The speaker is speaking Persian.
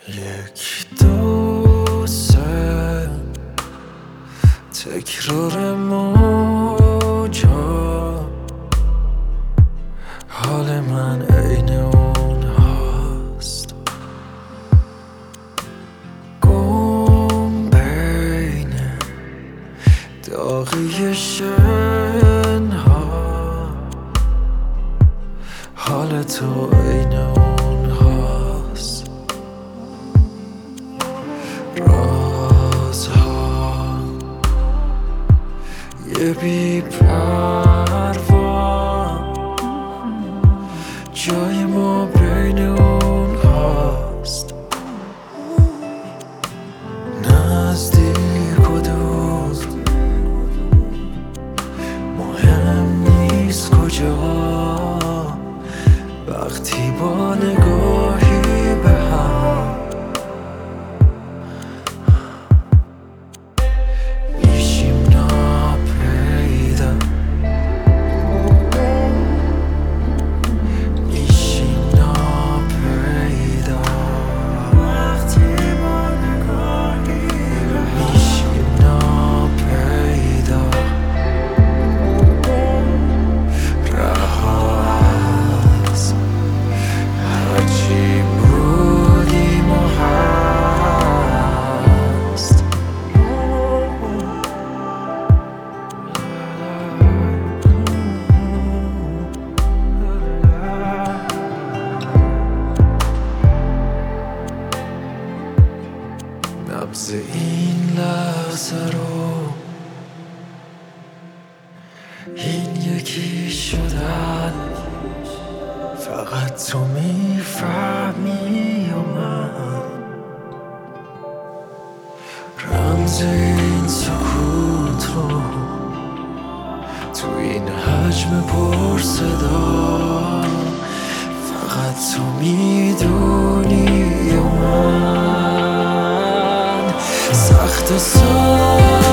یک دو سه تکرار موجا، حال من عین اون هاست، گم بین داغی شنها، حال تو عین اون هاست. رازها یه بی پروا، جای ما بین اون هاست. نزدیک و دور مهم نیست کجا، وقتی با نگاهی به هم میشیم ناپیدا، میشیم ناپیدا، وقتی با نگاهی به هم میشیم ناپیدا. رها از هرچی بودیم و هست، نبض این لحظه رو، این یکی شدن، فقط تو میفهمی و من. رمز این سکوت رو تو این حجم پر صدا، فقط تو میدونی و من. سخت و